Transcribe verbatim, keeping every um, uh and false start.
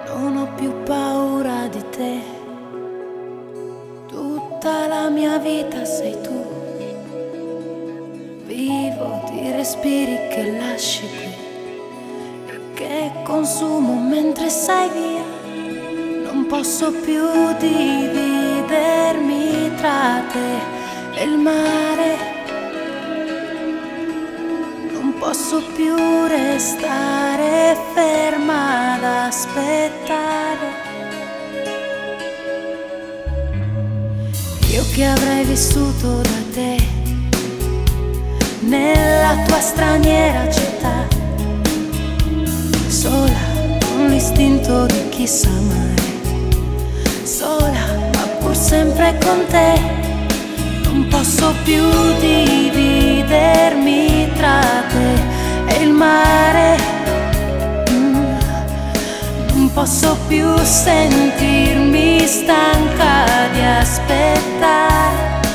Non ho più paura di te, tutta la mia vita sei tu. Vivo di respiri che lasci qui e che consumo mentre sei via. Non posso più dividermi tra te e il mare. Non posso più restare ferma ad aspettare. Io che avrei vissuto da te nella tua straniera città, sola con l'istinto di chi sa amare, sola ma pur sempre con te. Non posso più dividermi tra te e il mare. mm. Non posso più sentirmi stanca di aspettare.